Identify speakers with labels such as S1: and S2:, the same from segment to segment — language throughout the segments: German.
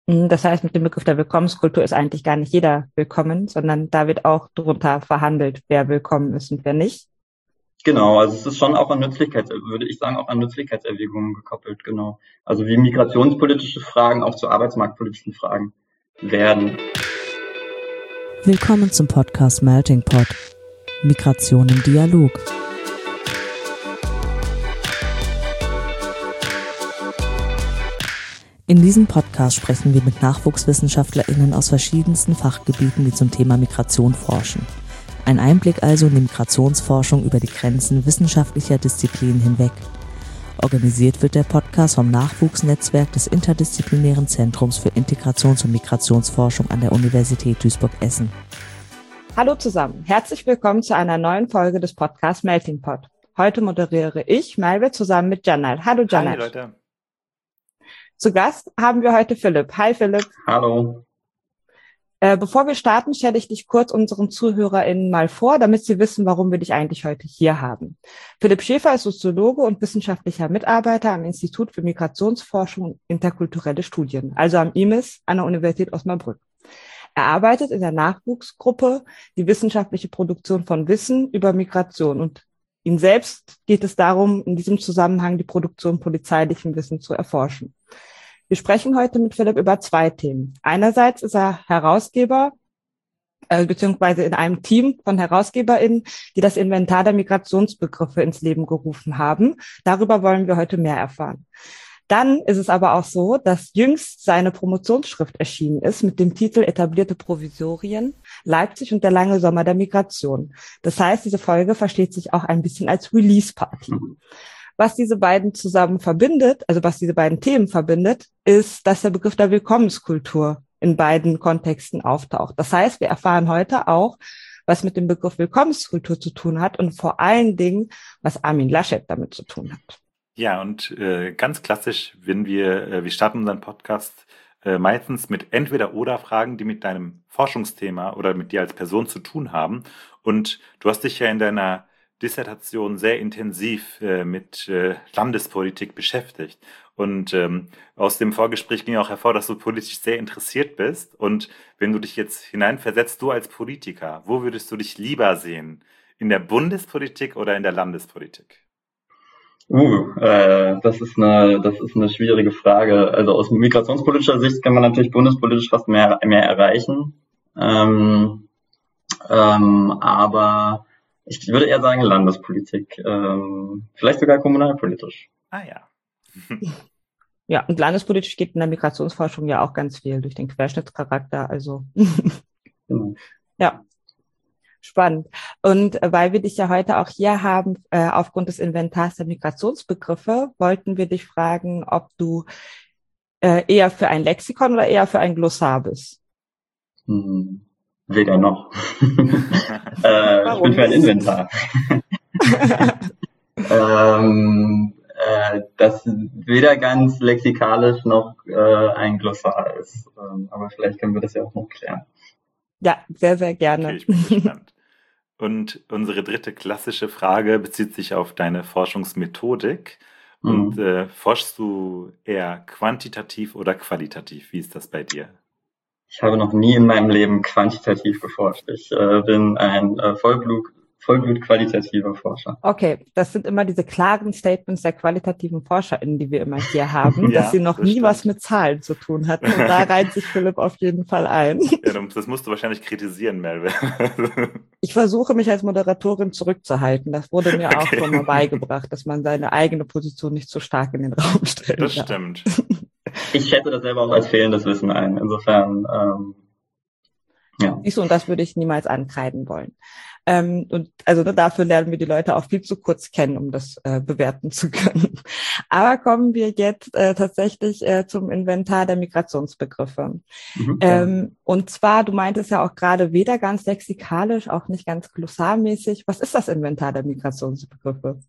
S1: Das heißt, mit dem Begriff der Willkommenskultur ist eigentlich gar nicht jeder willkommen, sondern da wird auch drunter verhandelt, wer willkommen ist und wer nicht.
S2: Genau, also es ist schon auch an würde ich sagen, auch an Nützlichkeitserwägungen gekoppelt, genau. Also wie migrationspolitische Fragen auch zu arbeitsmarktpolitischen Fragen werden.
S3: Willkommen zum Podcast Melting Pot. Migration im Dialog. In diesem Podcast sprechen wir mit NachwuchswissenschaftlerInnen aus verschiedensten Fachgebieten, die zum Thema Migration forschen. Ein Einblick also in die Migrationsforschung über die Grenzen wissenschaftlicher Disziplinen hinweg. Organisiert wird der Podcast vom Nachwuchsnetzwerk des Interdisziplinären Zentrums für Integrations- und Migrationsforschung an der Universität Duisburg-Essen.
S1: Hallo zusammen, herzlich willkommen zu einer neuen Folge des Podcasts Melting Pot. Heute moderiere ich, Malve, zusammen mit Janal. Hallo Janal.
S4: Hi Leute.
S1: Zu Gast haben wir heute Philipp. Hi Philipp.
S2: Hallo.
S1: Bevor wir starten, stelle ich dich kurz unseren ZuhörerInnen mal vor, damit sie wissen, warum wir dich eigentlich heute hier haben. Philipp Schäfer ist Soziologe und wissenschaftlicher Mitarbeiter am Institut für Migrationsforschung und interkulturelle Studien, also am IMIS an der Universität Osnabrück. Er arbeitet in der Nachwuchsgruppe die wissenschaftliche Produktion von Wissen über Migration und ihm selbst geht es darum, in diesem Zusammenhang die Produktion polizeilichen Wissens zu erforschen. Wir sprechen heute mit Philipp über zwei Themen. Einerseits ist er Herausgeber, beziehungsweise in einem Team von HerausgeberInnen, die das Inventar der Migrationsbegriffe ins Leben gerufen haben. Darüber wollen wir heute mehr erfahren. Dann ist es aber auch so, dass jüngst seine Promotionsschrift erschienen ist mit dem Titel Etablierte Provisorien, Leipzig und der lange Sommer der Migration. Das heißt, diese Folge versteht sich auch ein bisschen als Release-Party. Was diese beiden zusammen verbindet, also was diese beiden Themen verbindet, ist, dass der Begriff der Willkommenskultur in beiden Kontexten auftaucht. Das heißt, wir erfahren heute auch, was mit dem Begriff Willkommenskultur zu tun hat und vor allen Dingen, was Armin Laschet damit zu tun hat.
S4: Ja, und ganz klassisch, wenn wir starten unseren Podcast meistens mit Entweder-oder-Fragen, die mit deinem Forschungsthema oder mit dir als Person zu tun haben. Und du hast dich ja in deiner Dissertation sehr intensiv mit Landespolitik beschäftigt. Und aus dem Vorgespräch ging auch hervor, dass du politisch sehr interessiert bist. Und wenn du dich jetzt hineinversetzt, du als Politiker, wo würdest du dich lieber sehen? In der Bundespolitik oder in der Landespolitik?
S2: Das ist eine schwierige Frage. Also aus migrationspolitischer Sicht kann man natürlich bundespolitisch fast mehr erreichen. Aber ich würde eher sagen Landespolitik, vielleicht sogar kommunalpolitisch.
S4: Ah ja.
S1: Ja, und landespolitisch geht in der Migrationsforschung ja auch ganz viel durch den Querschnittscharakter, also
S2: Genau.
S1: Ja, spannend. Und weil wir dich ja heute auch hier haben, aufgrund des Inventars der Migrationsbegriffe, wollten wir dich fragen, ob du eher für ein Lexikon oder eher für ein Glossar bist.
S2: Weder noch. Ich bin für ein Inventar. Das weder ganz lexikalisch noch ein Glossar ist. Aber vielleicht können wir das ja auch noch klären.
S1: Ja, sehr, sehr gerne.
S4: Okay, ich bin gespannt. Und unsere dritte klassische Frage bezieht sich auf deine Forschungsmethodik. Und forschst du eher quantitativ oder qualitativ? Wie ist das bei dir?
S2: Ich habe noch nie in meinem Leben quantitativ geforscht. Ich bin ein Vollblut-qualitativer Forscher.
S1: Okay, das sind immer diese klaren Statements der qualitativen ForscherInnen, die wir immer hier haben,
S4: Ja,
S1: dass sie noch nie
S4: stimmt.
S1: was mit Zahlen zu tun hatten. Und da reiht sich Philipp auf jeden Fall ein.
S4: Ja, das musst du wahrscheinlich kritisieren, Melve.
S1: Ich versuche mich als Moderatorin zurückzuhalten. Das wurde mir auch schon mal beigebracht, dass man seine eigene Position nicht so stark in den Raum stellt.
S4: Das stimmt.
S2: Ich schätze das selber auch als fehlendes Wissen ein. Insofern, ja.
S1: Siehst du, und das würde ich niemals ankreiden wollen. Und also dafür lernen wir die Leute auch viel zu kurz kennen, um das bewerten zu können. Aber kommen wir jetzt tatsächlich zum Inventar der Migrationsbegriffe. Und zwar, du meintest ja auch gerade weder ganz lexikalisch, auch nicht ganz glossarmäßig. Was ist das Inventar der Migrationsbegriffe?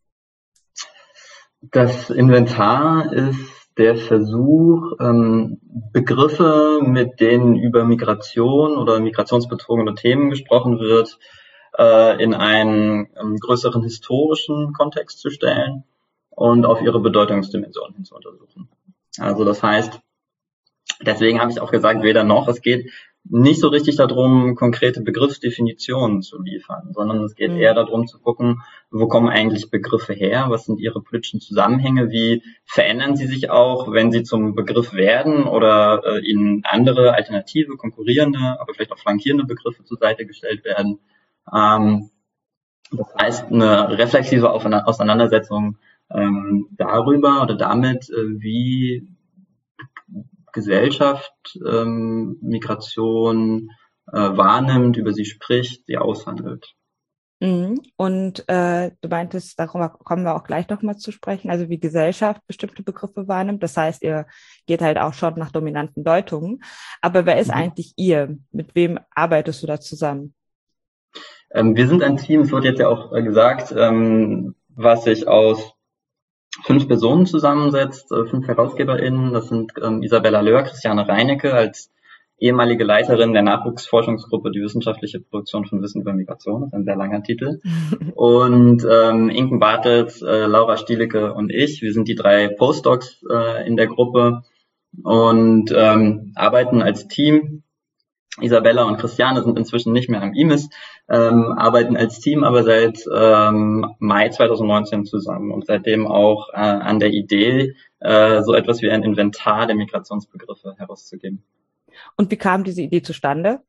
S2: Das Inventar ist der Versuch, Begriffe, mit denen über Migration oder migrationsbezogene Themen gesprochen wird, in einen größeren historischen Kontext zu stellen und auf ihre Bedeutungsdimension hin zu untersuchen. Also das heißt, Deswegen habe ich auch gesagt, weder noch. Es geht nicht so richtig darum, konkrete Begriffsdefinitionen zu liefern, sondern es geht eher darum zu gucken, wo kommen eigentlich Begriffe her, was sind ihre politischen Zusammenhänge, wie verändern sie sich auch, wenn sie zum Begriff werden oder ihnen andere, alternative, konkurrierende, aber vielleicht auch flankierende Begriffe zur Seite gestellt werden. Das heißt, eine reflexive Auseinandersetzung darüber oder damit, wie Gesellschaft Migration wahrnimmt, über sie spricht, sie aushandelt.
S1: Und du meintest, darüber kommen wir auch gleich noch mal zu sprechen, also wie Gesellschaft bestimmte Begriffe wahrnimmt. Das heißt, ihr geht halt auch schon nach dominanten Deutungen. Aber wer ist eigentlich ihr? Mit wem arbeitest du da zusammen?
S2: Wir sind ein Team, es wurde jetzt ja auch gesagt, was sich aus 5 Personen zusammensetzt, 5 HerausgeberInnen. Das sind Isabella Löhr, Christiane Reinecke als ehemalige Leiterin der Nachwuchsforschungsgruppe Die wissenschaftliche Produktion von Wissen über Migration, das ist ein sehr langer Titel. Und Inken Bartels, Laura Stielicke und ich, wir sind die 3 Postdocs in der Gruppe und arbeiten als Team. Isabella und Christiane sind inzwischen nicht mehr am IMIS, arbeiten als Team aber seit Mai 2019 zusammen und seitdem auch an der Idee, so etwas wie ein Inventar der Migrationsbegriffe herauszugeben.
S1: Und wie kam diese Idee zustande?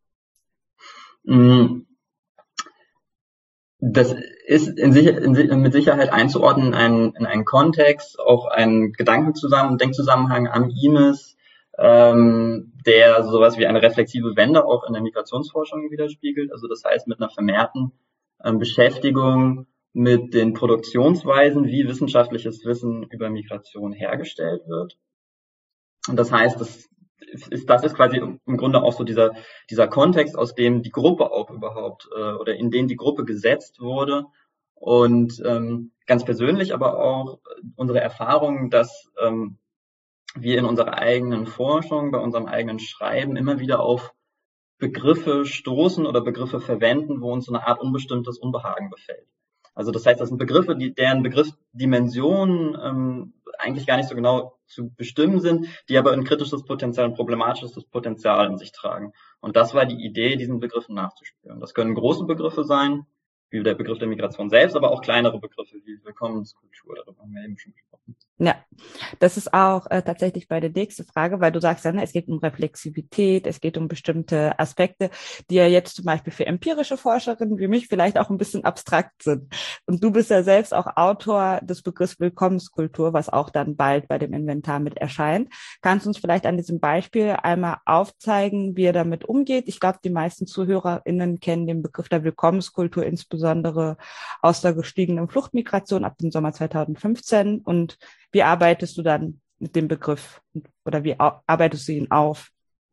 S2: Das ist mit Sicherheit einzuordnen in einen Kontext, auch einen Denkzusammenhang am IMIS, der sowas wie eine reflexive Wende auch in der Migrationsforschung widerspiegelt. Also das heißt mit einer vermehrten Beschäftigung mit den Produktionsweisen, wie wissenschaftliches Wissen über Migration hergestellt wird. Und das heißt, das ist quasi im Grunde auch so dieser Kontext, aus dem die Gruppe auch überhaupt oder in den die Gruppe gesetzt wurde. Und ganz persönlich aber auch unsere Erfahrung, dass wir in unserer eigenen Forschung, bei unserem eigenen Schreiben immer wieder auf Begriffe stoßen oder Begriffe verwenden, wo uns so eine Art unbestimmtes Unbehagen befällt. Also das heißt, das sind Begriffe, deren Begriffsdimensionen eigentlich gar nicht so genau zu bestimmen sind, die aber ein kritisches Potenzial, ein problematisches Potenzial in sich tragen. Und das war die Idee, diesen Begriffen nachzuspüren. Das können große Begriffe sein, wie der Begriff der Migration selbst, aber auch kleinere Begriffe wie Willkommenskultur, darüber haben wir eben schon gesprochen.
S1: Ja, das ist auch tatsächlich meine nächste Frage, weil du sagst ja, es geht um Reflexivität, es geht um bestimmte Aspekte, die ja jetzt zum Beispiel für empirische Forscherinnen wie mich vielleicht auch ein bisschen abstrakt sind. Und du bist ja selbst auch Autor des Begriffs Willkommenskultur, was auch dann bald bei dem Inventar mit erscheint. Kannst du uns vielleicht an diesem Beispiel einmal aufzeigen, wie er damit umgeht? Ich glaube, die meisten ZuhörerInnen kennen den Begriff der Willkommenskultur insbesondere aus der gestiegenen Fluchtmigration ab dem Sommer 2015. Und wie arbeitest du dann mit dem Begriff oder wie arbeitest du ihn auf?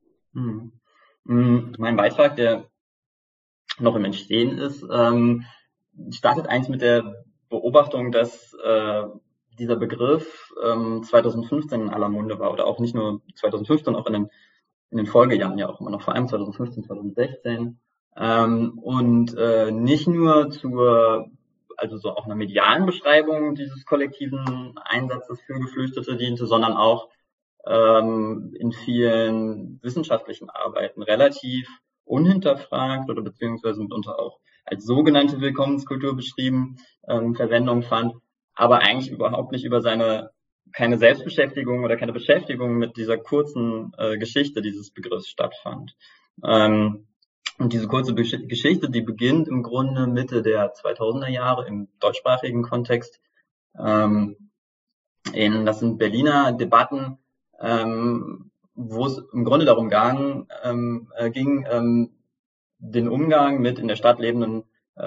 S2: Mein Beitrag, der noch im Entstehen ist, startet eigentlich mit der Beobachtung, dass dieser Begriff 2015 in aller Munde war oder auch nicht nur 2015, auch in den Folgejahren ja auch immer noch, vor allem 2015, 2016 und nicht nur also so auch einer medialen Beschreibung dieses kollektiven Einsatzes für Geflüchtete diente, sondern auch in vielen wissenschaftlichen Arbeiten relativ unhinterfragt oder beziehungsweise mitunter auch als sogenannte Willkommenskultur beschrieben, Verwendung fand, aber eigentlich überhaupt nicht über keine Selbstbeschäftigung oder keine Beschäftigung mit dieser kurzen Geschichte dieses Begriffs stattfand. Und diese kurze Geschichte, die beginnt im Grunde Mitte der 2000er Jahre im deutschsprachigen Kontext. Das sind Berliner Debatten, wo es im Grunde darum ging, den Umgang mit in der Stadt lebenden,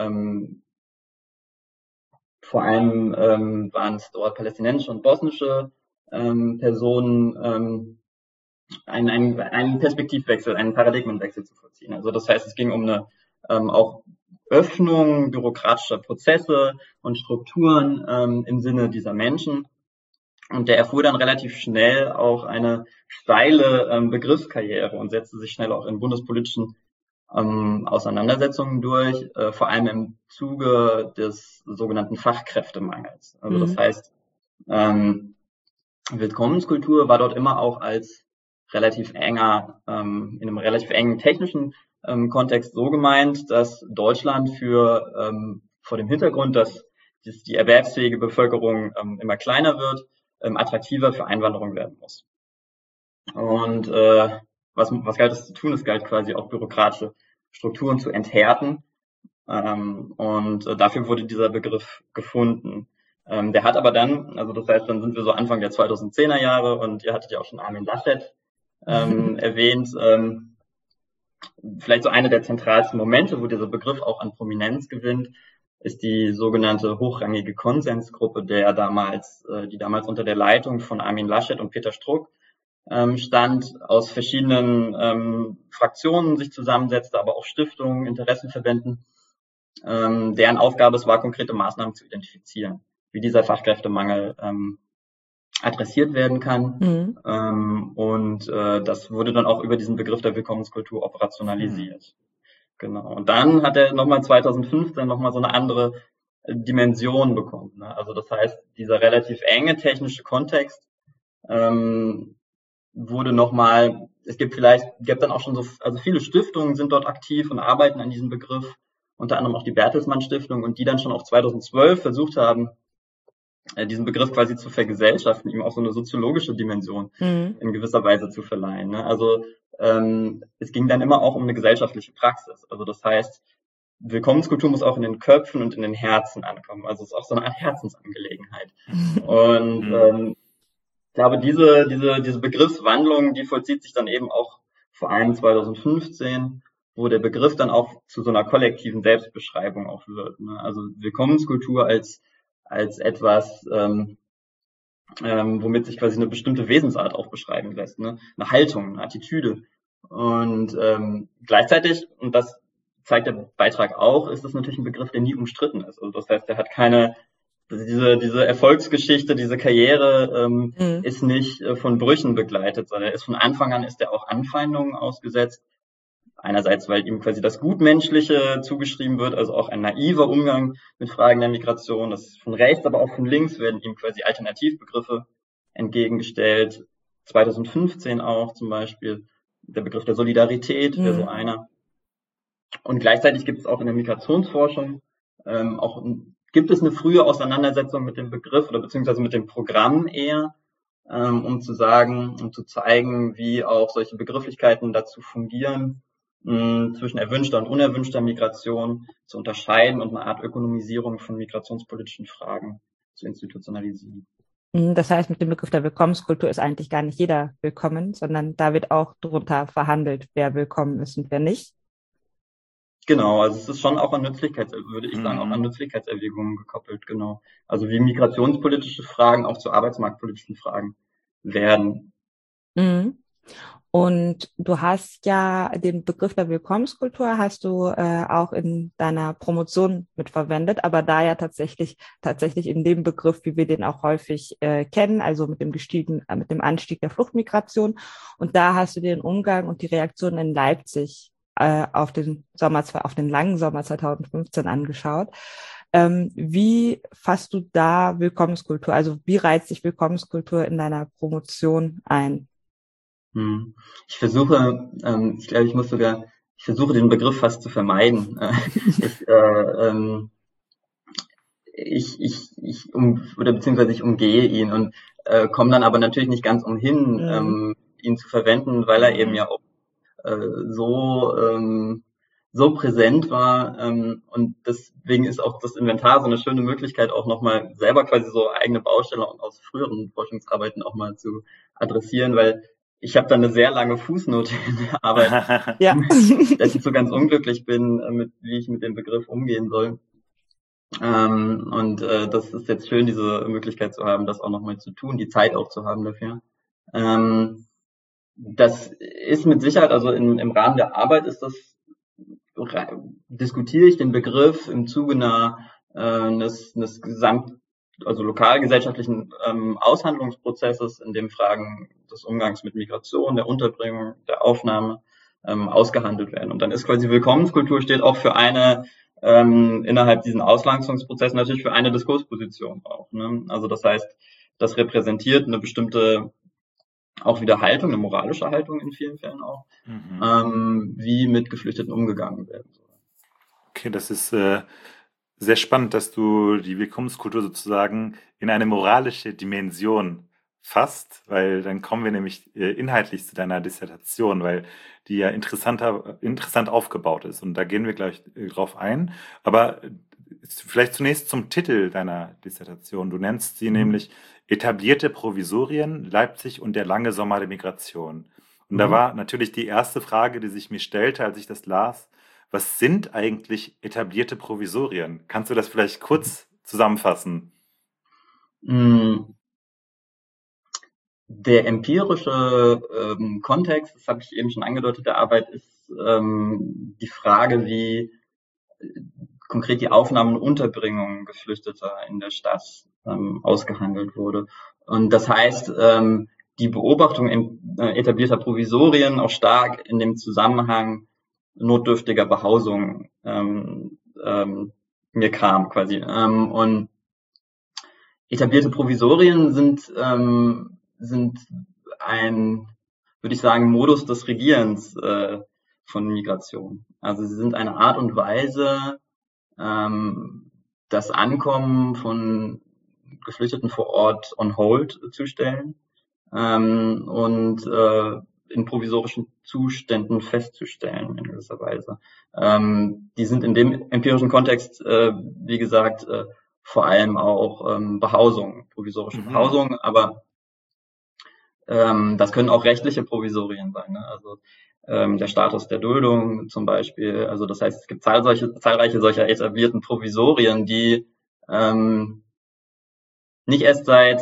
S2: vor allem waren es dort palästinensische und bosnische Personen, einen Perspektivwechsel, einen Paradigmenwechsel zu vollziehen. Also das heißt, es ging um eine auch Öffnung bürokratischer Prozesse und Strukturen im Sinne dieser Menschen. Und der erfuhr dann relativ schnell auch eine steile Begriffskarriere und setzte sich schnell auch in bundespolitischen Auseinandersetzungen durch, vor allem im Zuge des sogenannten Fachkräftemangels. Also das heißt, Willkommenskultur war dort immer auch als relativ in einem relativ engen technischen Kontext so gemeint, dass Deutschland vor dem Hintergrund, dass die erwerbsfähige Bevölkerung immer kleiner wird, attraktiver für Einwanderung werden muss. Und was galt es zu tun? Es galt quasi auch bürokratische Strukturen zu enthärten. Und dafür wurde dieser Begriff gefunden. Der hat aber dann, also das heißt, dann sind wir so Anfang der 2010er Jahre und ihr hattet ja auch schon Armin Laschet erwähnt. Vielleicht so einer der zentralsten Momente, wo dieser Begriff auch an Prominenz gewinnt, ist die sogenannte hochrangige Konsensgruppe, die damals unter der Leitung von Armin Laschet und Peter Struck stand, aus verschiedenen Fraktionen sich zusammensetzte, aber auch Stiftungen, Interessenverbänden, deren Aufgabe es war, konkrete Maßnahmen zu identifizieren, wie dieser Fachkräftemangel adressiert werden kann. Und das wurde dann auch über diesen Begriff der Willkommenskultur operationalisiert. Genau. Und dann hat er nochmal 2015 nochmal so eine andere Dimension bekommen. Ne? Also das heißt, dieser relativ enge technische Kontext wurde nochmal, es gibt dann auch schon also viele Stiftungen sind dort aktiv und arbeiten an diesem Begriff, unter anderem auch die Bertelsmann Stiftung, und die dann schon auch 2012 versucht haben, diesen Begriff quasi zu vergesellschaften, ihm auch so eine soziologische Dimension in gewisser Weise zu verleihen. Ne? Also es ging dann immer auch um eine gesellschaftliche Praxis. Also das heißt, Willkommenskultur muss auch in den Köpfen und in den Herzen ankommen. Also es ist auch so eine Art Herzensangelegenheit. Und ich glaube, diese Begriffswandlung, die vollzieht sich dann eben auch vor allem 2015, wo der Begriff dann auch zu so einer kollektiven Selbstbeschreibung auch wird. Ne? Also Willkommenskultur als etwas, womit sich quasi eine bestimmte Wesensart auch beschreiben lässt, ne? Eine Haltung, eine Attitüde. Und gleichzeitig, und das zeigt der Beitrag auch, ist das natürlich ein Begriff, der nie umstritten ist. Also das heißt, der hat diese Erfolgsgeschichte, diese Karriere ist nicht von Brüchen begleitet, sondern von Anfang an ist er auch Anfeindungen ausgesetzt. Einerseits, weil ihm quasi das Gutmenschliche zugeschrieben wird, also auch ein naiver Umgang mit Fragen der Migration. Das ist von rechts, aber auch von links werden ihm quasi Alternativbegriffe entgegengestellt. 2015 auch zum Beispiel der Begriff der Solidarität wäre so einer. Und gleichzeitig gibt es auch in der Migrationsforschung gibt es eine frühe Auseinandersetzung mit dem Begriff oder beziehungsweise mit dem Programm eher, um zu zeigen, wie auch solche Begrifflichkeiten dazu fungieren, zwischen erwünschter und unerwünschter Migration zu unterscheiden und eine Art Ökonomisierung von migrationspolitischen Fragen zu institutionalisieren.
S1: Das heißt, mit dem Begriff der Willkommenskultur ist eigentlich gar nicht jeder willkommen, sondern da wird auch drunter verhandelt, wer willkommen ist und wer nicht.
S2: Genau, also es ist schon auch an würde ich sagen, auch an Nützlichkeitserwägungen gekoppelt, genau. Also wie migrationspolitische Fragen auch zu arbeitsmarktpolitischen Fragen werden.
S1: Und du hast ja den Begriff der Willkommenskultur auch in deiner Promotion mitverwendet, aber da ja tatsächlich in dem Begriff, wie wir den auch häufig kennen, also mit dem Anstieg der Fluchtmigration. Und da hast du den Umgang und die Reaktionen in Leipzig auf den langen Sommer 2015 angeschaut. Wie fasst du da Willkommenskultur? Also wie reizt sich Willkommenskultur in deiner Promotion ein?
S2: Ich versuche den Begriff fast zu vermeiden. Ich umgehe ihn und komme dann aber natürlich nicht ganz umhin, ihn zu verwenden, weil er eben ja auch so präsent war, und deswegen ist auch das Inventar so eine schöne Möglichkeit, auch nochmal selber quasi so eigene Baustelle aus früheren Forschungsarbeiten auch mal zu adressieren, weil ich habe da eine sehr lange Fußnote in der Arbeit, dass ich so ganz unglücklich bin, wie ich mit dem Begriff umgehen soll. Das ist jetzt schön, diese Möglichkeit zu haben, das auch nochmal zu tun, die Zeit auch zu haben dafür. Das ist mit Sicherheit, also im Rahmen der Arbeit diskutiere ich den Begriff im Zuge eines lokalgesellschaftlichen Aushandlungsprozesses, in dem Fragen des Umgangs mit Migration, der Unterbringung, der Aufnahme ausgehandelt werden. Und dann ist quasi Willkommenskultur steht auch für eine innerhalb diesen Auslangsungsprozess natürlich für eine Diskursposition auch. Ne? Also das heißt, das repräsentiert eine bestimmte auch wieder Haltung, eine moralische Haltung in vielen Fällen auch, wie mit Geflüchteten umgegangen werden soll.
S4: Okay, das ist sehr spannend, dass du die Willkommenskultur sozusagen in eine moralische Dimension fasst, weil dann kommen wir nämlich inhaltlich zu deiner Dissertation, weil die ja interessant aufgebaut ist. Und da gehen wir gleich drauf ein. Aber vielleicht zunächst zum Titel deiner Dissertation. Du nennst sie nämlich Etablierte Provisorien, Leipzig und der lange Sommer der Migration. Und da war natürlich die erste Frage, die sich mir stellte, als ich das las: Was sind eigentlich etablierte Provisorien? Kannst du das vielleicht kurz zusammenfassen?
S2: Der empirische Kontext, das habe ich eben schon angedeutet, der Arbeit ist die Frage, wie konkret die Aufnahme und Unterbringung Geflüchteter in der Stadt ausgehandelt wurde. Und das heißt, die Beobachtung etablierter Provisorien auch stark in dem Zusammenhang notdürftiger Behausung mir kam quasi. Und etablierte Provisorien sind ein, würde ich sagen, Modus des Regierens von Migration. Also sie sind eine Art und Weise, das Ankommen von Geflüchteten vor Ort on hold zu stellen und in provisorischen Zuständen festzustellen in gewisser Weise. Die sind in dem empirischen Kontext, wie gesagt, vor allem auch Behausung, provisorische Behausung, aber das können auch rechtliche Provisorien sein, ne? Also der Status der Duldung zum Beispiel. Also das heißt, es gibt zahlreiche solcher etablierten Provisorien, die nicht erst seit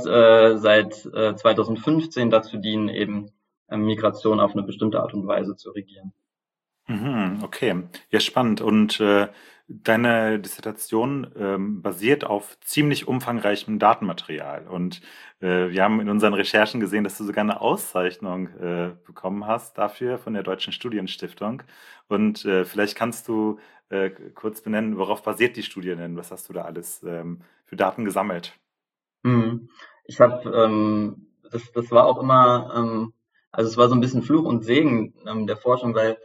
S2: 2015 dazu dienen, eben Migration auf eine bestimmte Art und Weise zu regieren.
S4: Okay, ja, spannend. Und deine Dissertation basiert auf ziemlich umfangreichem Datenmaterial. Und wir haben in unseren Recherchen gesehen, dass du sogar eine Auszeichnung bekommen hast dafür von der Deutschen Studienstiftung. Und vielleicht kannst du kurz benennen, worauf basiert die Studie denn? Was hast du da alles für Daten gesammelt?
S2: Ich habe, das war auch immer, also es war so ein bisschen Fluch und Segen der Forschung, weil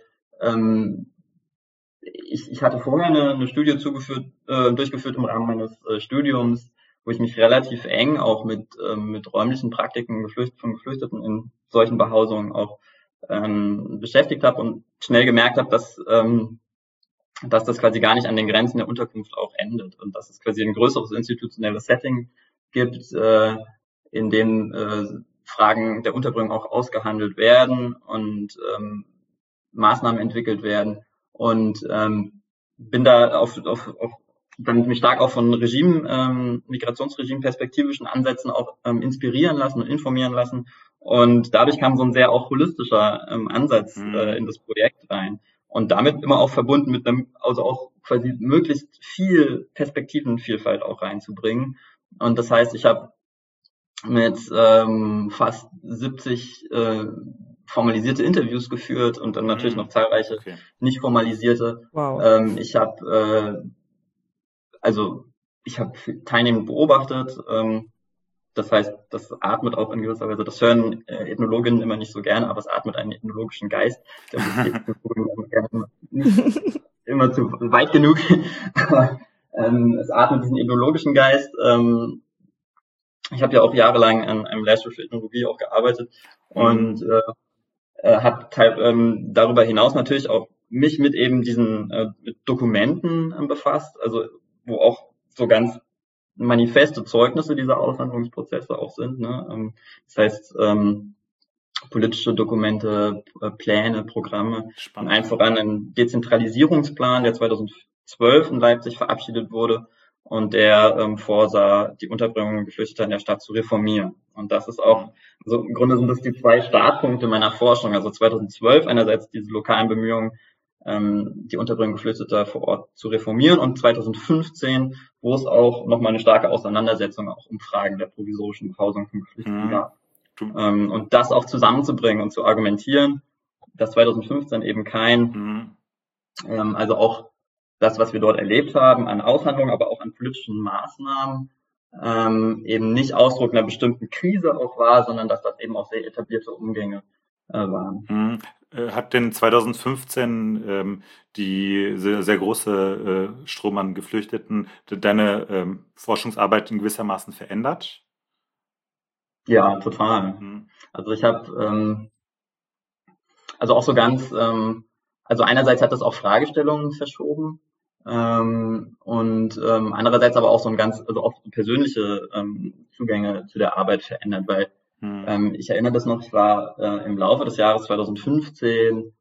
S2: ich hatte vorher eine Studie durchgeführt im Rahmen meines Studiums, wo ich mich relativ eng auch mit räumlichen Praktiken von Geflüchteten in solchen Behausungen auch beschäftigt habe und schnell gemerkt habe, dass das quasi gar nicht an den Grenzen der Unterkunft auch endet und dass es quasi ein größeres institutionelles Setting gibt, in dem Fragen der Unterbringung auch ausgehandelt werden und Maßnahmen entwickelt werden, und bin da dann mich stark auch von migrationsregime-perspektivischen Ansätzen auch inspirieren lassen und informieren lassen, und dadurch kam so ein sehr auch holistischer Ansatz in das Projekt rein und damit immer auch verbunden mit also auch quasi möglichst viel Perspektivenvielfalt auch reinzubringen. Und das heißt, ich habe mit fast 70 formalisierte Interviews geführt und dann natürlich noch zahlreiche nicht formalisierte.
S1: Wow.
S2: Ich habe teilnehmend beobachtet. Das heißt, das atmet auch in gewisser Weise. Das hören Ethnologinnen immer nicht so gerne, aber es atmet einen ethnologischen Geist. Der nicht immer zu weit genug. Es atmet diesen ethnologischen Geist. Ich habe ja auch jahrelang an einem Lehrstuhl für Ethnologie auch gearbeitet und habe darüber hinaus natürlich auch mich mit eben diesen mit Dokumenten befasst, also wo auch so ganz manifeste Zeugnisse dieser Aushandlungsprozesse auch sind, ne? Das heißt politische Dokumente, Pläne, Programme. Spannend. Und allen voran ein Dezentralisierungsplan, der 2012 in Leipzig verabschiedet wurde und der vorsah, die Unterbringung Geflüchteter in der Stadt zu reformieren. Und das ist auch, also im Grunde sind das die zwei Startpunkte meiner Forschung. Also 2012 einerseits diese lokalen Bemühungen, die Unterbringung Geflüchteter vor Ort zu reformieren, und 2015, wo es auch nochmal eine starke Auseinandersetzung auch um Fragen der provisorischen Behausung von Geflüchteten gab. Und das auch zusammenzubringen und zu argumentieren, dass 2015 eben also auch das, was wir dort erlebt haben an Aushandlungen, aber auch an politischen Maßnahmen, eben nicht Ausdruck einer bestimmten Krise auch war, sondern dass das eben auch sehr etablierte Umgänge waren.
S4: Hat denn 2015 die sehr große Strom an Geflüchteten deine Forschungsarbeit in gewissermaßen verändert?
S2: Ja, total. Also ich habe also auch so ganz, also einerseits hat das auch Fragestellungen verschoben und andererseits aber auch so ein ganz, also auch persönliche Zugänge zu der Arbeit verändert, weil ich erinnere das noch, ich war im Laufe des Jahres 2015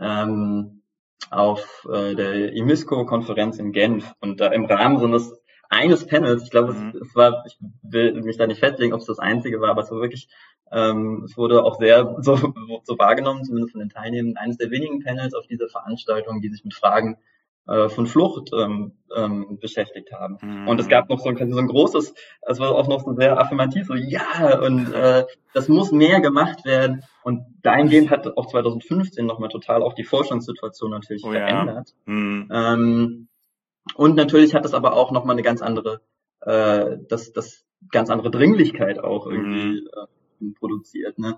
S2: auf der IMISCO-Konferenz in Genf und da im Rahmen so eines Panels, ich glaube, es war, ich will mich da nicht festlegen, ob es das einzige war, aber es war wirklich, es wurde auch sehr so wahrgenommen, zumindest von den Teilnehmern, eines der wenigen Panels auf dieser Veranstaltung, die sich mit Fragen von Flucht beschäftigt haben. Und es gab noch so ein großes, es war auch noch so sehr affirmativ, so ja, und das muss mehr gemacht werden. Und dahingehend hat auch 2015 nochmal total auch die Forschungssituation natürlich verändert. Ja. Und natürlich hat es aber auch nochmal eine ganz andere, das ganz andere Dringlichkeit auch irgendwie produziert, ne?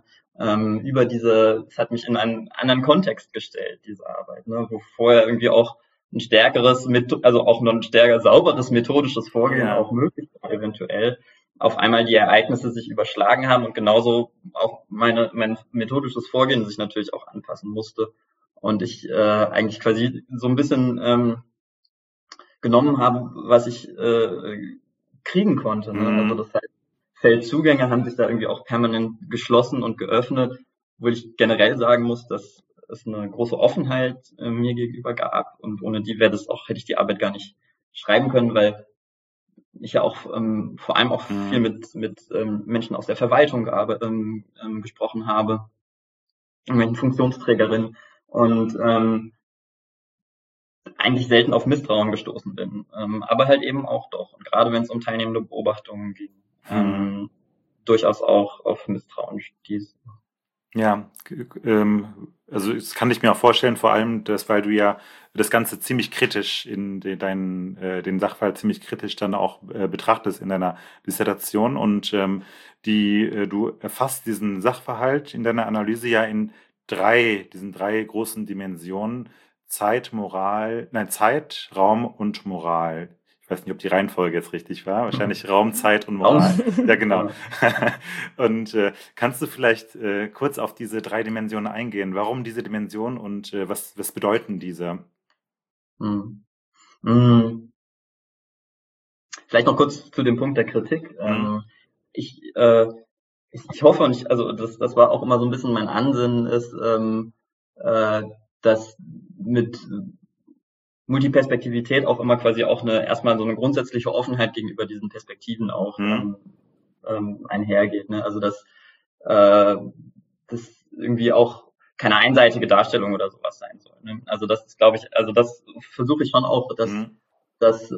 S2: Es hat mich in einen anderen Kontext gestellt, diese Arbeit, ne? Wo vorher irgendwie auch ein stärkeres, also auch noch ein stärker sauberes methodisches Vorgehen auch möglich war, eventuell auf einmal die Ereignisse sich überschlagen haben und genauso auch mein methodisches Vorgehen sich natürlich auch anpassen musste und ich eigentlich quasi so ein bisschen genommen habe, was ich kriegen konnte, ne? Also das heißt, Feldzugänge haben sich da irgendwie auch permanent geschlossen und geöffnet, wo ich generell sagen muss, dass es eine große Offenheit mir gegenüber gab und ohne die hätte ich die Arbeit gar nicht schreiben können, weil ich ja auch vor allem auch viel mit Menschen aus der Verwaltung gesprochen habe, mit Funktionsträgerinnen und eigentlich selten auf Misstrauen gestoßen bin, aber halt eben auch doch, und gerade wenn es um teilnehmende Beobachtungen ging, durchaus auch auf Misstrauen stieß.
S4: Ja, also das kann ich mir auch vorstellen, vor allem, weil du ja das Ganze ziemlich kritisch den Sachverhalt ziemlich kritisch dann auch betrachtest in deiner Dissertation und du erfasst diesen Sachverhalt in deiner Analyse ja in diesen drei großen Dimensionen: Zeit, Raum und Moral. Ich weiß nicht, ob die Reihenfolge jetzt richtig war. Wahrscheinlich Raum, Zeit und Moral. Ja, genau. Und kannst du vielleicht kurz auf diese drei Dimensionen eingehen? Warum diese Dimensionen und was bedeuten diese?
S2: Vielleicht noch kurz zu dem Punkt der Kritik. Ich hoffe, und also das war auch immer so ein bisschen mein Ansinnen, ist, dass mit Multiperspektivität auch immer quasi auch erstmal so eine grundsätzliche Offenheit gegenüber diesen Perspektiven auch einhergeht, ne? Also dass das irgendwie auch keine einseitige Darstellung oder sowas sein soll, ne? Also das ist, glaube ich, also das versuche ich schon auch, dass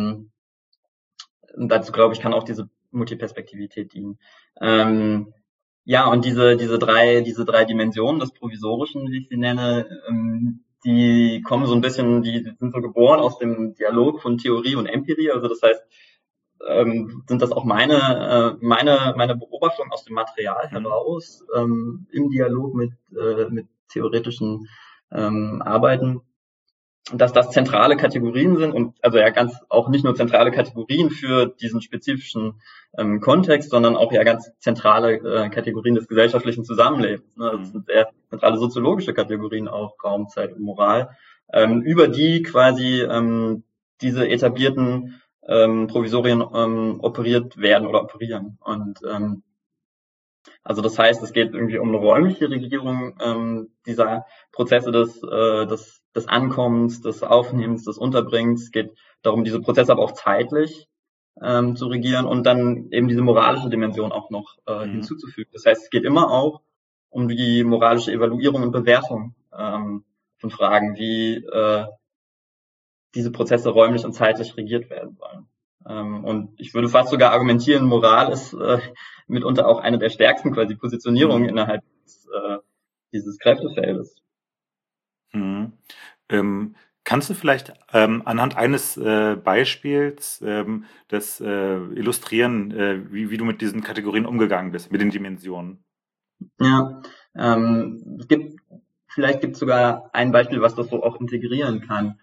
S2: dazu, glaube ich, kann auch diese Multiperspektivität dienen. Ja, und diese drei Dimensionen des Provisorischen, wie ich sie nenne, die kommen so ein bisschen, die sind so geboren aus dem Dialog von Theorie und Empirie. Also das heißt, sind das auch meine Beobachtungen aus dem Material heraus, im Dialog mit theoretischen Arbeiten, dass das zentrale Kategorien sind und also ja ganz auch nicht nur zentrale Kategorien für diesen spezifischen Kontext, sondern auch ja ganz zentrale Kategorien des gesellschaftlichen Zusammenlebens. Ne? Das sind sehr zentrale soziologische Kategorien auch, Raum, Zeit und Moral, über die quasi diese etablierten Provisorien operiert werden oder operieren. Und also das heißt, es geht irgendwie um eine räumliche Regierung dieser Prozesse des Ankommens, des Aufnehmens, des Unterbringens. Es geht darum, diese Prozesse aber auch zeitlich zu regieren und dann eben diese moralische Dimension auch noch hinzuzufügen. Das heißt, es geht immer auch um die moralische Evaluierung und Bewertung von Fragen, wie diese Prozesse räumlich und zeitlich regiert werden sollen. Und ich würde fast sogar argumentieren, Moral ist mitunter auch eine der stärksten quasi Positionierungen innerhalb dieses Kräftefeldes.
S4: Kannst du vielleicht anhand eines Beispiels das illustrieren, wie du mit diesen Kategorien umgegangen bist, mit den Dimensionen?
S2: Ja, vielleicht gibt es sogar ein Beispiel, was das so auch integrieren kann.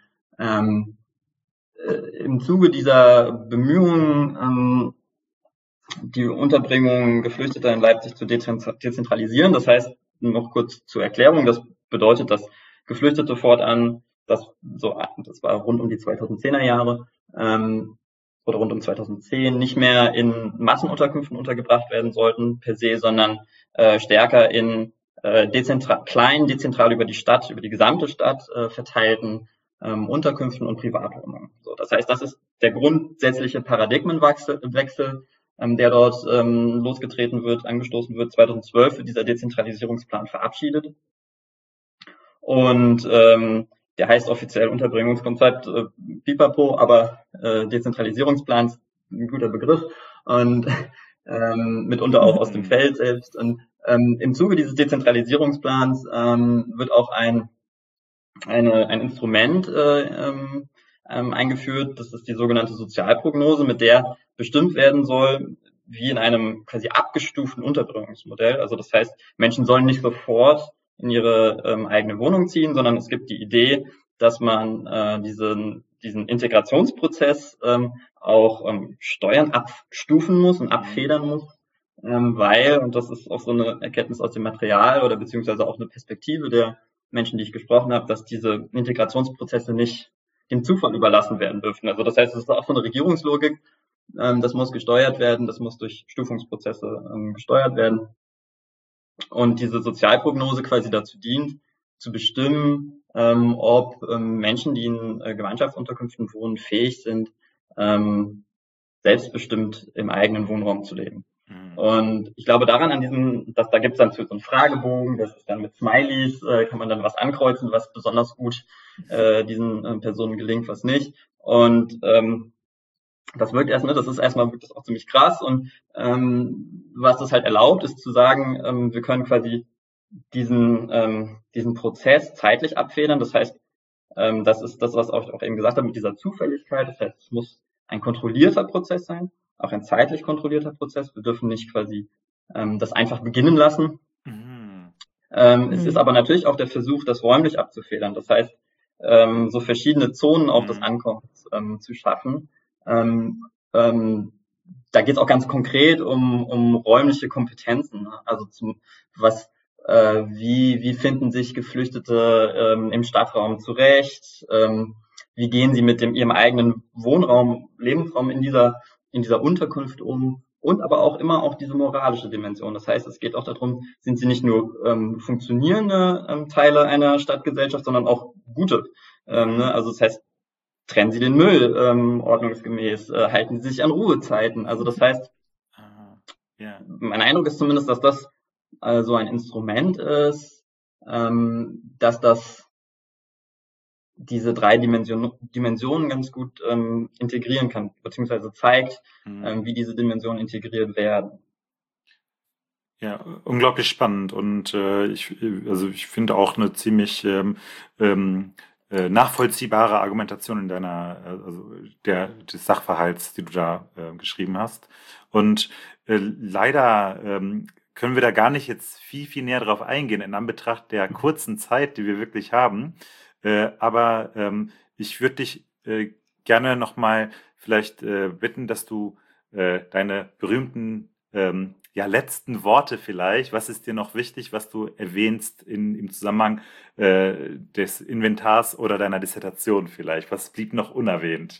S2: Im Zuge dieser Bemühungen, die Unterbringung Geflüchteter in Leipzig zu dezentralisieren, das heißt, noch kurz zur Erklärung, das bedeutet, dass Geflüchtete fortan, das war rund um die 2010er Jahre, oder rund um 2010, nicht mehr in Massenunterkünften untergebracht werden sollten per se, sondern stärker in dezentral über die gesamte Stadt verteilten Unterkünften und Privatwohnungen. So, das heißt, das ist der grundsätzliche Paradigmenwechsel, der dort angestoßen wird, 2012 wird dieser Dezentralisierungsplan verabschiedet. Und der heißt offiziell Unterbringungskonzept Pipapo, aber Dezentralisierungsplan ist ein guter Begriff und mitunter auch aus dem Feld selbst. Und im Zuge dieses Dezentralisierungsplans wird auch ein Instrument eingeführt, das ist die sogenannte Sozialprognose, mit der bestimmt werden soll, wie in einem quasi abgestuften Unterbringungsmodell. Also das heißt, Menschen sollen nicht sofort in ihre eigene Wohnung ziehen, sondern es gibt die Idee, dass man diesen Integrationsprozess auch Steuern abstufen muss und abfedern muss, weil, und das ist auch so eine Erkenntnis aus dem Material oder beziehungsweise auch eine Perspektive der Menschen, die ich gesprochen habe, dass diese Integrationsprozesse nicht dem Zufall überlassen werden dürfen. Also das heißt, es ist auch so eine Regierungslogik, das muss gesteuert werden, das muss durch Stufungsprozesse gesteuert werden. Und diese Sozialprognose quasi dazu dient, zu bestimmen, ob Menschen, die in Gemeinschaftsunterkünften wohnen, fähig sind, selbstbestimmt im eigenen Wohnraum zu leben. Und ich glaube daran da gibt es dann so einen Fragebogen, das ist dann mit Smileys, kann man dann was ankreuzen, was besonders gut diesen Personen gelingt, was nicht. Und das wirkt das ist erstmal wirklich auch ziemlich krass. Und was das halt erlaubt, ist zu sagen, wir können quasi diesen Prozess zeitlich abfedern. Das heißt, das ist das, was ich auch eben gesagt habe mit dieser Zufälligkeit. Das heißt, es muss ein kontrollierter Prozess sein, auch ein zeitlich kontrollierter Prozess. Wir dürfen nicht quasi das einfach beginnen lassen. Es ist aber natürlich auch der Versuch, das räumlich abzufedern. Das heißt, so verschiedene Zonen auch des Ankommens zu schaffen. Da geht es auch ganz konkret um räumliche Kompetenzen. Also wie finden sich Geflüchtete im Stadtraum zurecht? Wie gehen sie mit ihrem eigenen Wohnraum, Lebensraum in dieser Unterkunft um? Und aber auch immer auch diese moralische Dimension. Das heißt, es geht auch darum, sind sie nicht nur funktionierende Teile einer Stadtgesellschaft, sondern auch gute. Also das heißt, trennen sie den Müll ordnungsgemäß, halten sie sich an Ruhezeiten. Also das heißt, mein Eindruck ist zumindest, dass das so ein Instrument ist, dass diese drei Dimensionen ganz gut integrieren kann, beziehungsweise zeigt, wie diese Dimensionen integriert werden.
S4: Ja, unglaublich spannend und ich finde auch eine ziemlich nachvollziehbare Argumentation in des Sachverhalts, die du da geschrieben hast. Und leider können wir da gar nicht jetzt viel näher drauf eingehen in Anbetracht der kurzen Zeit, die wir wirklich haben. Aber ich würde dich gerne nochmal vielleicht bitten, dass du deine berühmten letzten Worte vielleicht, was ist dir noch wichtig, was du erwähnst im Zusammenhang des Inventars oder deiner Dissertation vielleicht? Was blieb noch unerwähnt?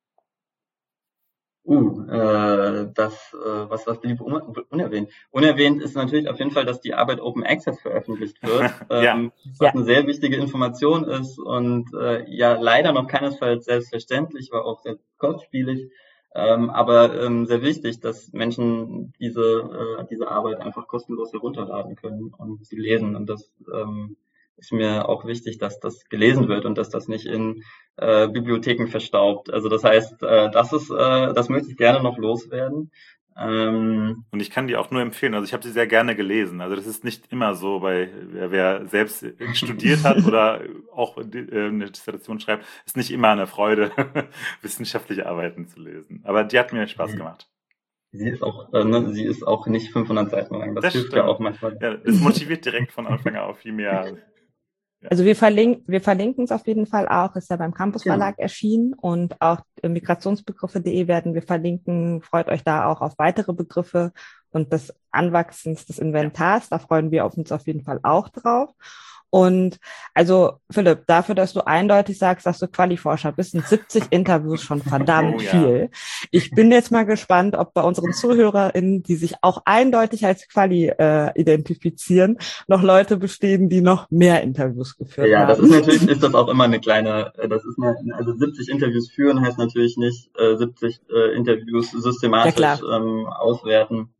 S2: Was blieb unerwähnt? Unerwähnt ist natürlich auf jeden Fall, dass die Arbeit Open Access veröffentlicht wird, was eine sehr wichtige Information ist und leider noch keinesfalls selbstverständlich, war auch sehr kostspielig, aber sehr wichtig, dass Menschen diese Arbeit einfach kostenlos herunterladen können und sie lesen. Und das ist mir auch wichtig, dass das gelesen wird und dass das nicht in Bibliotheken verstaubt. Also das heißt, das möchte ich gerne noch loswerden.
S4: Und ich kann die auch nur empfehlen. Also ich habe sie sehr gerne gelesen. Also das ist nicht immer so, wer selbst studiert hat oder auch eine Dissertation schreibt, ist nicht immer eine Freude, wissenschaftliche Arbeiten zu lesen. Aber die hat mir Spaß gemacht.
S2: Sie ist auch nicht 500 Seiten lang. Das hilft ja auch manchmal.
S4: Ja, das motiviert direkt von Anfang an viel mehr.
S1: Ja. Also wir verlinken es auf jeden Fall auch, ist ja beim Campus Verlag erschienen, und auch migrationsbegriffe.de werden wir verlinken. Freut euch da auch auf weitere Begriffe und des Anwachsens des Inventars. Da freuen wir uns auf jeden Fall auch drauf. Und also Philipp, dafür, dass du eindeutig sagst, dass du Quali-Forscher bist, sind 70 Interviews schon verdammt viel. Ich bin jetzt mal gespannt, ob bei unseren ZuhörerInnen, die sich auch eindeutig als Quali identifizieren, noch Leute bestehen, die noch mehr Interviews geführt haben.
S2: Ja, das ist natürlich, ist das auch immer eine kleine, also 70 Interviews führen heißt natürlich nicht 70 Interviews systematisch auswerten.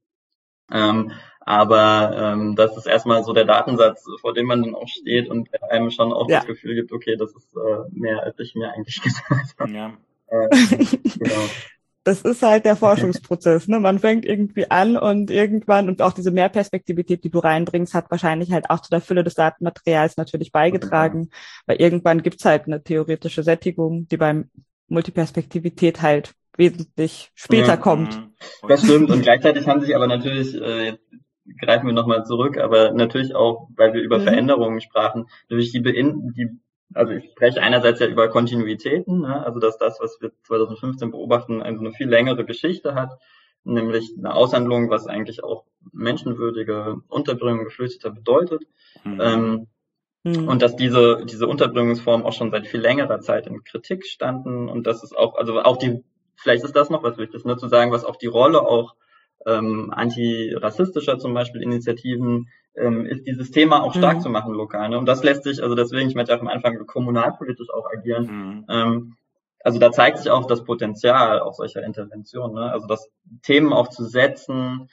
S2: Aber das ist erstmal so der Datensatz, vor dem man dann auch steht und der einem schon auch das Gefühl gibt, okay, das ist mehr, als ich mir eigentlich gesagt habe.
S4: Ja.
S2: Genau.
S1: Das ist halt der Forschungsprozess, ne? Man fängt irgendwie an und irgendwann, und auch diese Mehrperspektivität, die du reinbringst, hat wahrscheinlich halt auch zu der Fülle des Datenmaterials natürlich beigetragen, weil irgendwann gibt's halt eine theoretische Sättigung, die beim Multiperspektivität halt wesentlich später kommt.
S2: Das stimmt, und gleichzeitig haben sich aber natürlich, jetzt greifen wir nochmal zurück, aber natürlich auch, weil wir über Veränderungen sprachen, durch also ich spreche einerseits ja über Kontinuitäten, ne? Also dass das, was wir 2015 beobachten, also eine viel längere Geschichte hat, nämlich eine Aushandlung, was eigentlich auch menschenwürdige Unterbringung Geflüchteter bedeutet. Und dass diese Unterbringungsformen auch schon seit viel längerer Zeit in Kritik standen, und das ist auch, also auch vielleicht ist das noch was Wichtiges, ne, zu sagen, was auch die Rolle auch antirassistischer zum Beispiel Initiativen ist, dieses Thema auch stark zu machen lokal. Ne? Und das lässt sich, also deswegen, ich meinte auch am Anfang, kommunalpolitisch auch agieren. Also da zeigt sich auch das Potenzial auch solcher Interventionen. Ne? Also das Themen auch zu setzen,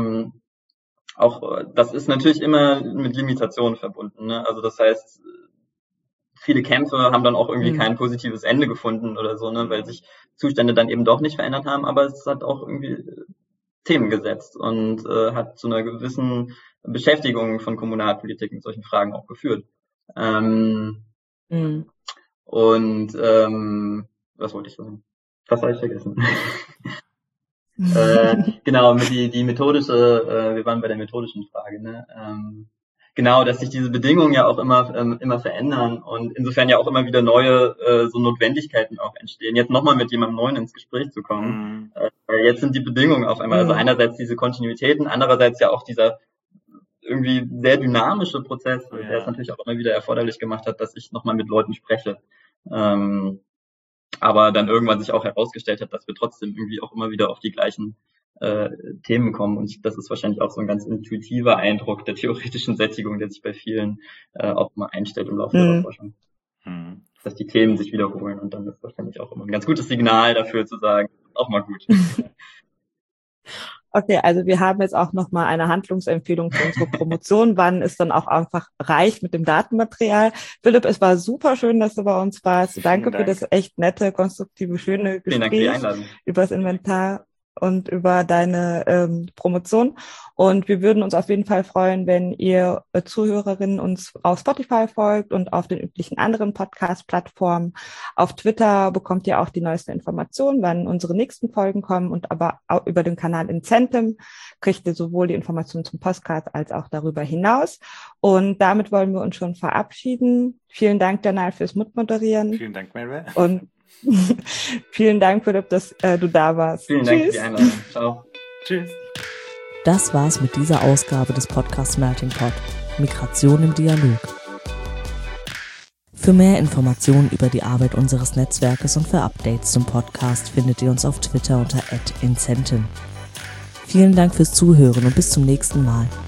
S2: auch das ist natürlich immer mit Limitationen verbunden. Ne? Also das heißt, viele Kämpfe haben dann auch irgendwie kein positives Ende gefunden oder so, ne, weil sich Zustände dann eben doch nicht verändert haben, aber es hat auch irgendwie Themen gesetzt und hat zu einer gewissen Beschäftigung von Kommunalpolitik mit solchen Fragen auch geführt. Und was wollte ich sagen? Was habe ich vergessen? Genau, die methodische, wir waren bei der methodischen Frage, ne? Genau, dass sich diese Bedingungen ja auch immer verändern und insofern ja auch immer wieder neue so Notwendigkeiten auch entstehen. Jetzt nochmal mit jemandem Neuen ins Gespräch zu kommen. Weil jetzt sind die Bedingungen auf einmal, also einerseits diese Kontinuitäten, andererseits ja auch dieser irgendwie sehr dynamische Prozess, der es natürlich auch immer wieder erforderlich gemacht hat, dass ich nochmal mit Leuten spreche. Aber dann irgendwann sich auch herausgestellt hat, dass wir trotzdem irgendwie auch immer wieder auf die gleichen Themen kommen, und das ist wahrscheinlich auch so ein ganz intuitiver Eindruck der theoretischen Sättigung, der sich bei vielen auch mal einstellt im Laufe der Forschung. Dass die Themen sich wiederholen, und dann ist wahrscheinlich auch immer ein ganz gutes Signal dafür zu sagen, auch mal gut.
S1: Okay, also wir haben jetzt auch nochmal eine Handlungsempfehlung für unsere Promotion, wann es dann auch einfach reicht mit dem Datenmaterial. Philipp, es war super schön, dass du bei uns warst. Danke für das echt nette, konstruktive, schöne Gespräch über das Inventar und über deine Promotion. Und wir würden uns auf jeden Fall freuen, wenn ihr Zuhörerinnen uns auf Spotify folgt und auf den üblichen anderen Podcast-Plattformen. Auf Twitter bekommt ihr auch die neuesten Informationen, wann unsere nächsten Folgen kommen, und aber auch über den Kanal Incentum kriegt ihr sowohl die Informationen zum Podcast als auch darüber hinaus. Und damit wollen wir uns schon verabschieden. Vielen Dank, Janal, fürs Mitmoderieren.
S4: Vielen Dank, Mary.
S1: Und vielen Dank, Philipp, dass du da warst.
S2: Vielen Dank für die Einladung. Ciao.
S4: Tschüss.
S3: Das war's mit dieser Ausgabe des Podcasts Melting Pot. Migration im Dialog. Für mehr Informationen über die Arbeit unseres Netzwerkes und für Updates zum Podcast findet ihr uns auf Twitter unter @incentum. Vielen Dank fürs Zuhören und bis zum nächsten Mal.